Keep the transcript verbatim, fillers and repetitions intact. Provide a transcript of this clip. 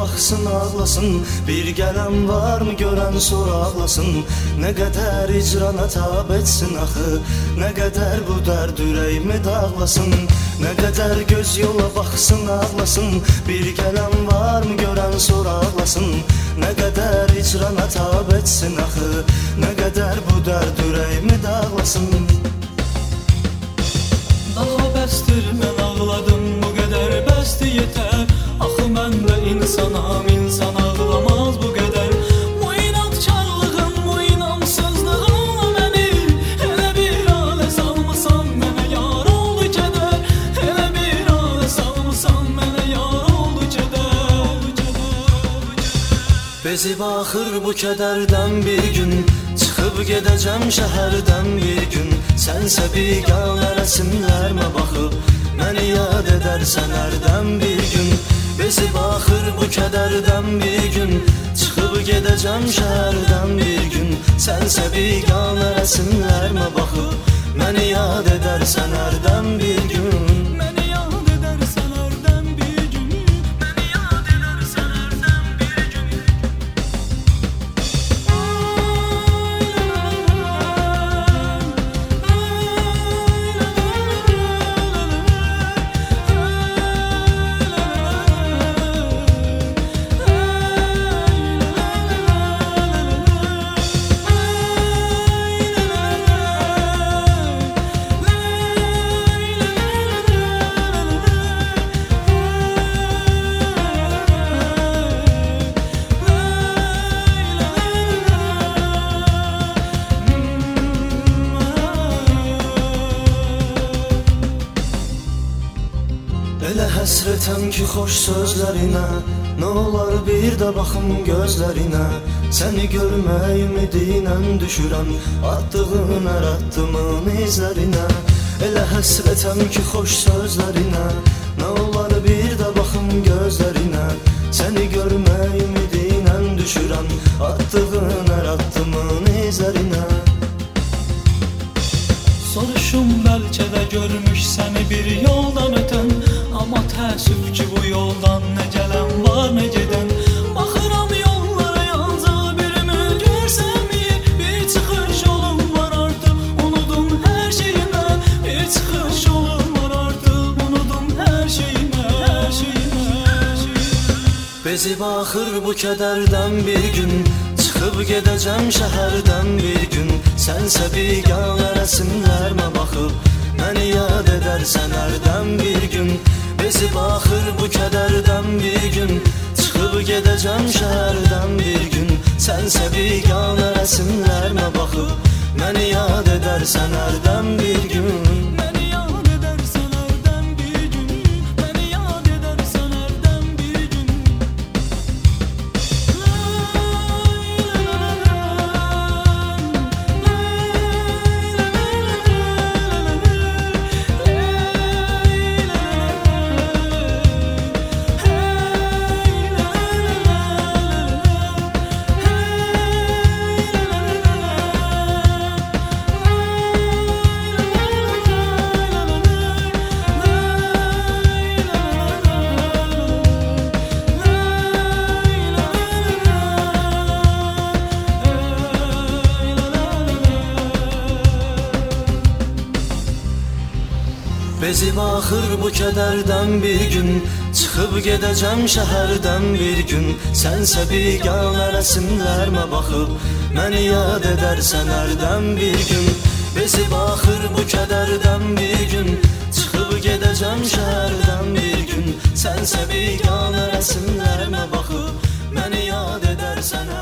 baxsın ağlasın. Bir gələn varmı görən sonra ağlasın. Nə qədər icrana tab etsin axı, nə qədər bu dərd ürəyimi dağlasın. Nə qədər göz yola baxsın ağlasın. Bir gələn varmı görən sonra ağlasın. Nə qədər icrana tab etsin axı, nə qədər bu dərd ürəyimi dağlasın. Daha bəsdir mən ağladım, bu qədər bəsdir yetər. Axı mən də insanam, insan ağlamaz bu qədər. Bu inatkarlığım, bu inamsızlığımla məni elə bir halə salmısan mənə yar oldu kədər. Elə bir halə salmısan mənə yar oldu kədər. Bezib axır bu kədərdən bir gün, çıxıb gedəcəm şəhərdən bir gün. Sənsə biganə rəsimlərimə baxıb məni yad edərsən hərdən bir gün. Bezib axır bu kədərdən bir gün, çıxıb gedəcəm şəhərdən bir gün. Sənsə biganə rəsimlərimə baxıb məni yad edərsən hərdən bir gün. Məni yad edərsən hərdən bir gün. Məni yad edərsən hərdən bir gün. Elə həsrətəm ki xoş sözlərinə, nə olar bir də baxım gözlərinə. Səni görmək ümidinə düşürəm, attığın hər addımın izlərinə. Elə həsrətəm ki xoş sözlərinə, nə olar bir də baxım gözlərinə. Səni görmək ümidinə düşürəm, attığın hər addımın izlərinə. Soruşum bəlkə də görmüş səni bir yoldan ötən, amma təəssüf ki bu yoldan nə gələn var nə gedən. Baxıram yollara yalnız bir ümid görsəmir, bir çıxış yolum var artıq, unudum hər şeyimə. Bir çıxış yolum var artıq, unudum hər şeyimə, hər şeyimə, hər şeyimə. Bezib axır bu kədərdən bir gün, çıxıb gedəcəm şəhərdən bir gün. Sənsə biganə rəsimlərimə baxıb məni yad edərsən hərdən bir gün. Bezib axır bu kədərdən bir gün, çıxıb gedəcəm şəhərdən bir gün. Sənsə biganə rəsimlərimə baxıb məni yad edərsən hərdən bir gün. Məni yad edərsən hərdən bir gün. Məni yad edərsən hərdən bir gün. Bezib axır bu kədərdən bir gün, çıxıb gedəcəm şəhərdən bir gün. Sənsə biganə rəsimlərimə baxıb məni yad edərsən hərdən bir gün. Bezib axır bu kədərdən bir gün, çıxıb gedəcəm şəhərdən bir gün. Sənsə biganə rəsimlərimə baxıb məni yad edərsən